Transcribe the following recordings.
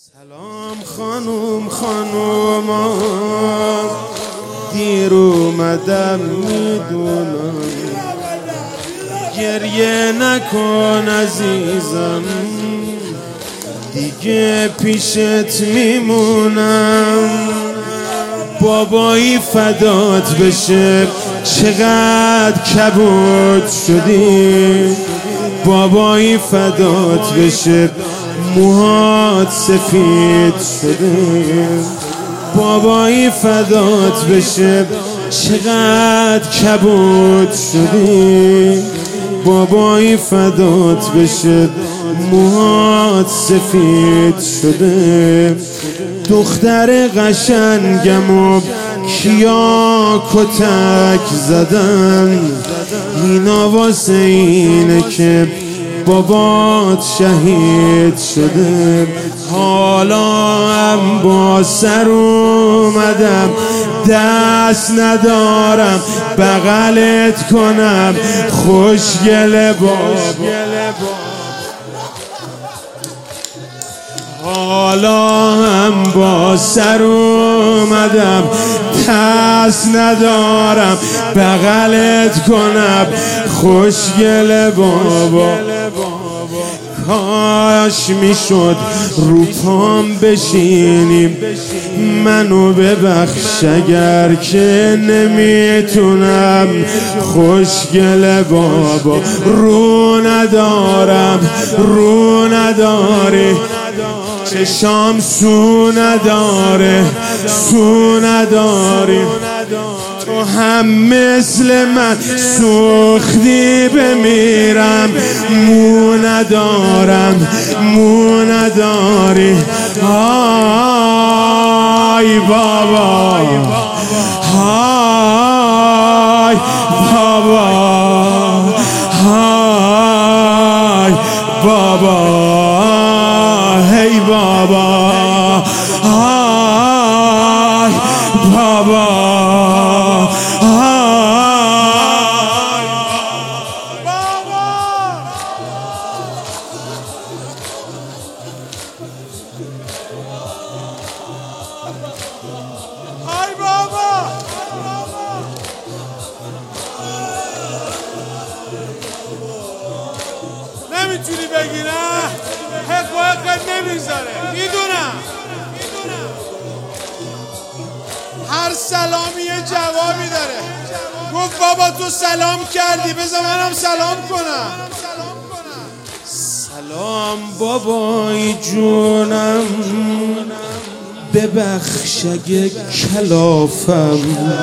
سلام خانوم دیر اومدم میدونم، گریه نکن عزیزم، دیگه پیشت میمونم. بابایی فدات بشه، چقدر کبود شدی. بابایی فدات بشه، موهات سفید شده. بابایی فدات بشه، چقدر کبود شدی. بابایی فدات بشه، موهات سفید شده. دختر قشنگمو کیا کتک زدن، اینا واسه اینه که بابات شهید شده. حالا هم با سر اومدم، دست ندارم بغلت کنم، خوشگل بابا. حالا هم با سر اومدم، دست ندارم بغلت کنم، خوشگل بابا. کاش میشد رو پام بشینیم، منو ببخش اگر که نمیتونم، خوشگل بابا. رو ندارم، رو نداری، چشام سو نداره، سو نداری. تو هم مثل من سوختی بمیرم، مو ندارم، مو نداری. آی بابا، آی بابا، آی بابا، هی بابا، آی بابا، ای بابا. نمیتونی بگی نه، حقایقت نمیذاره، میدونم. هر سلامی یه جوابی داره. گفت بابا تو سلام کردی، بذار منم سلام کنم. سلام بابای جونم، ببخش اگه کلافم.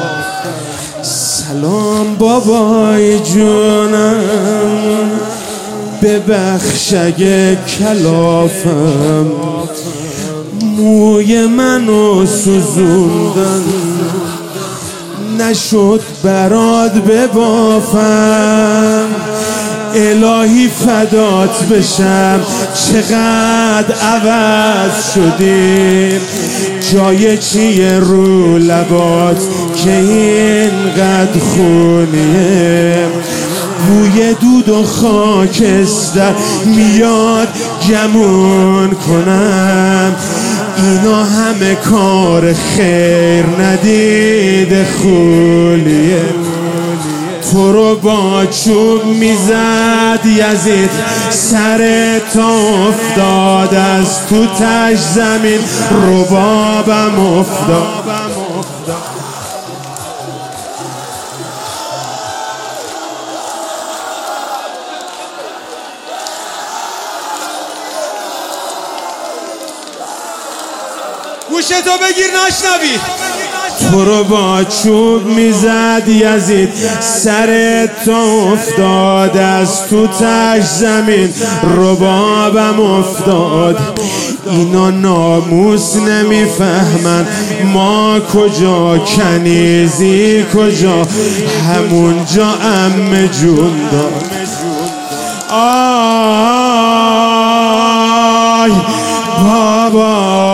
سلام بابای جونم، ببخش اگه کلافم. موی منو سوزوندن، نشد برات ببافم. الهی فدات بشم، چقدر عوض شدی. جای چیه رو لبات که اینقدر خونیه؟ بوی دود و خاکستر میاد گمون کنم. اینا همه کار خیر ندیده خولیه. تو رو با چوب میزد یزید، سر تا افتاد از تو تش زمین، ربابم افتاد. گوشتو بگیر نشنوی. تو رو با چوب میزد یزید، سر تا افتاد از تو تش زمین، ربابم افتاد. اینا ناموس نمیفهمن، ما کجا کنیزی کجا، همونجا عمه جون داد. آی بابا،